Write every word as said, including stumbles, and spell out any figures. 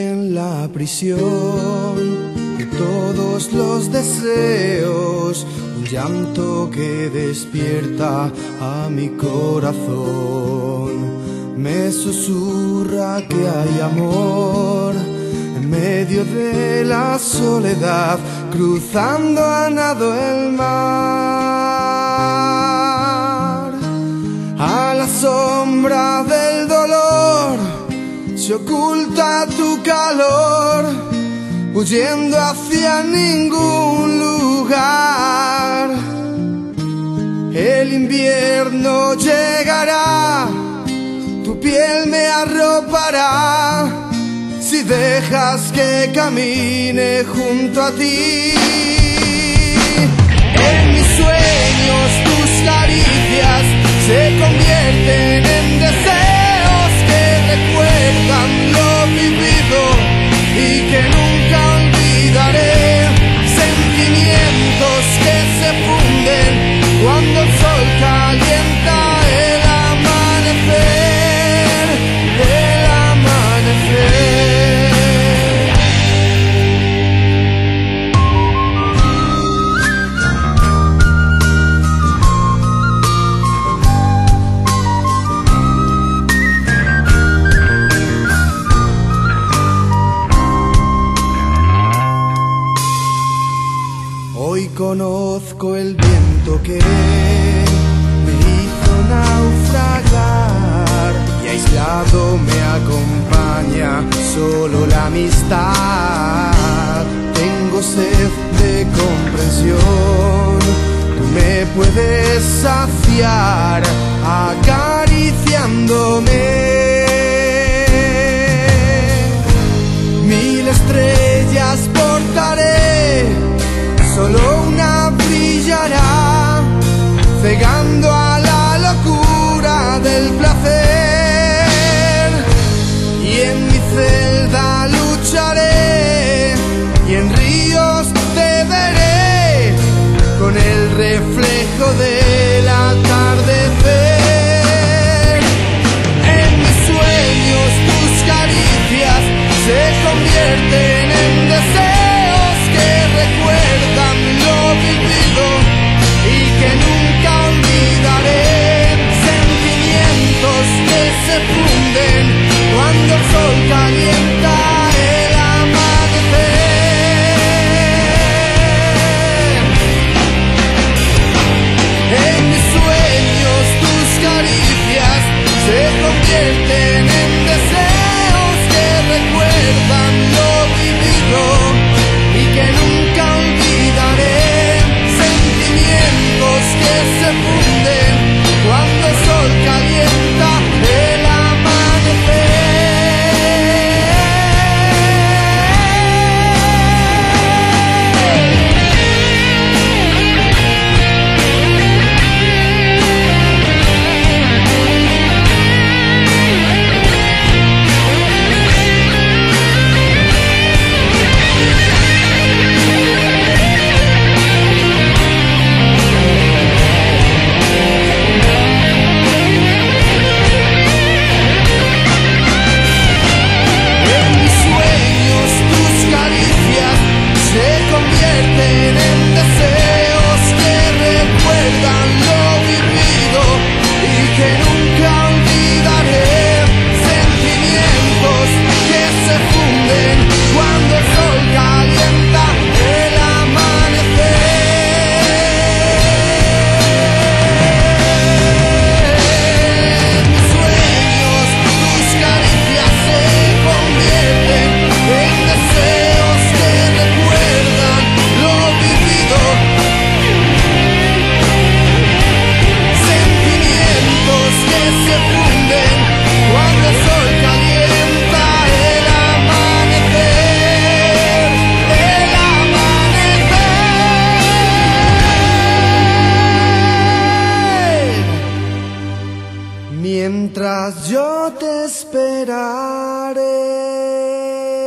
en la prisión de todos los deseos, un llanto que despierta a mi corazón. Me susurra que hay amor en medio de la soledad, cruzando a nado el mar. A la sombra del dolor se oculta tu calor, huyendo hacia ningún lugar. El invierno llegará, tu piel me arropará, si dejas que camine junto a ti. En mis sueños tus caricias se convierten en deseos que recuerdan lo vivido y que nunca olvidaré. Sentimientos que se funden cuando el sol calienta el amanecer, el amanecer. Hoy conozco el viento que me hizo naufragar, y aislado me acompaña solo la amistad. Tengo sed de comprensión, tú me puedes saciar acariciándome. Mil estrellas portaré, solo una brillará, cegando a la locura del placer. Y en mi celda lucharé, y en ríos te veré, con el reflejo del atardecer. En mis sueños tus caricias se convierten en deseos que recuerdan lo vivido y que nunca olvidaré. Sentimientos que se funden cuando el sol calienta el amanecer. En mis sueños tus caricias se convierten en deseos que recuerdan lo vivido y que nunca olvidaré. Sentimientos que se funden cuando el sol calienta el mientras yo te esperaré.